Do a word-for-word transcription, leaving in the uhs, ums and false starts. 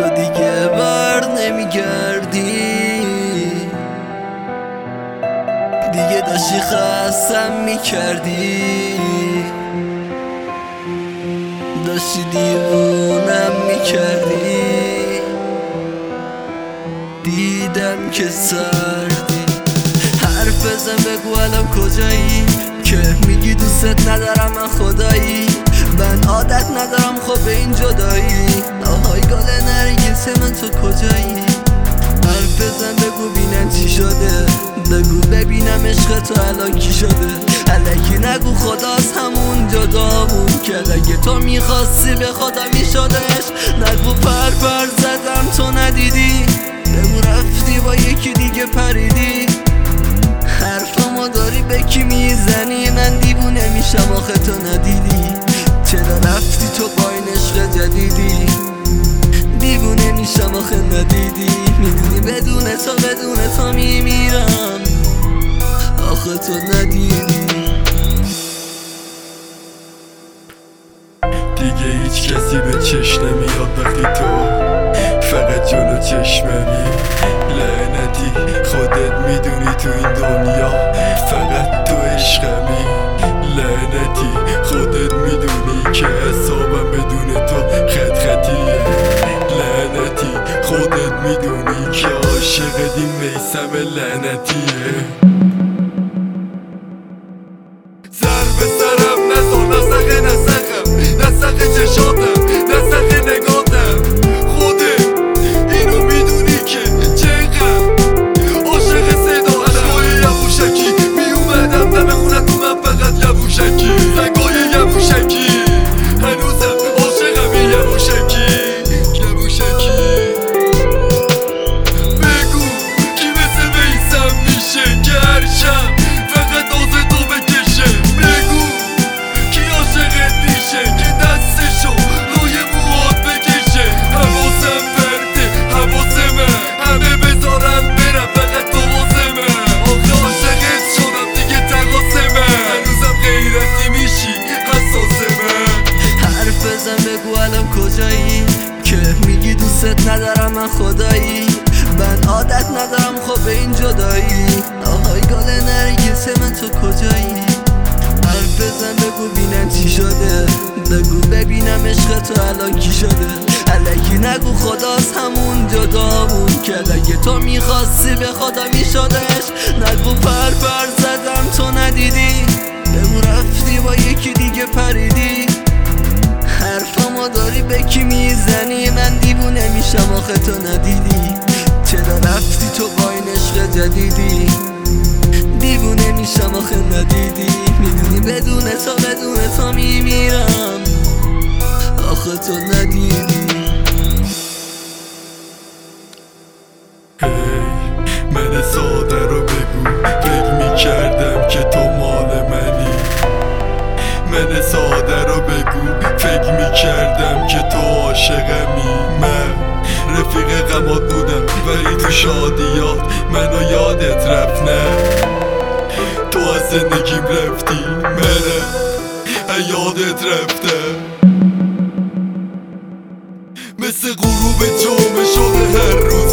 تو دیگه بر نمیگردی، دیگه داشتی خستم میکردی، داشتی دیوونم میکردی. دیدم که سردی، حرف بزن بگو الان کجایی، که میگی دوستت ندارم من خدایی، من عادت ندارم خب به این جدایی. آهای گل نرگس من تو کجایی، حرف بزن بگو بینم چی شده، بگو ببینم عشق تو الان کی شده. الکی نگو خداست همون جدامون کرد، اگه تو میخواستی به خدا میشدش. نگو پر پر زدم تو ندیدی، بگو رفتی با یکی دیگه پریدی. حرفمو داری به کی میزنی، من دیوونه میشم آخه تو ندیدی. چرا رفتی تو با این عشق جدیدی، دیوونه میشم آخه ندیدی. میدونی بدون تو بدون تو میمیرم، آخه تو ندیدی. دیگه هیچ کسی به چشم نمیاد وقتی تو فقط جلو چشممی. لعنتی خودت میدونی تو این دنیا فقط تو عشقمی. لعنتی خودت میدونی که حسابم بدون تو خط خطیه. لعنتی خودت میدونی که عاشق این میثم لعنتیه. سر به سرم نزار، نسخه نسخم، نسخه چشاتم، نسخه نگاتم. خودت اینو میدونی که چقدر عاشق صداتم. توی یبوشکی میومدم دم خونت و من فقط یبوشکی. زنگای یبوشکی هنوزم عاشقم این یبوشکی. یبوشکی بگو کی مثل میثم میشه که هر شب فقط آز تو بکشه. بگو کی عاشقت میشه که دستشو روی موهات بکشه. حواسم پرته حواسمه، همه بذارم برم فقط تو واسمه. آخه عاشقت شدم دیگه تقاسمه، هنوزم غیرتی میشی حساسمه. حرف بزن بگو الان کجایی، که میگی دوستت ندارم من خدایی، من عادت ندارم خب به این جدایی. آهای گل نرگس من تو کجایی، حرف بزن بگو بینم چی شده، بگو ببینم عشق تو الان کی شده. الکی نگو خداست همون جدامون کرد، اگه تو میخواستی به خدا میشدش. نگو پر پر زدم تو ندیدی، بگو رفتی با یکی دیگه پریدی. حرفمو داری به کی میزنی، من دیوونه میشم آخه تو ندیدی. چرا رفتی تو با این عشق جدیدی، دیوونه میشم آخه ندیدی. میدونی بدون تو بدون تو میمیرم، آخه تو ندیدی. هی من ساده رو بگو، فکر میکردم که تو مال منی. من ساده رو بگو، فکر میکردم که تو عاشقمی. من رفیق غمات بودم ولی تو شادیات منو یادت رفت. نه تو از زندگیم رفتی، منم یادت رفتم. مثل غروب جمعه شده هر روز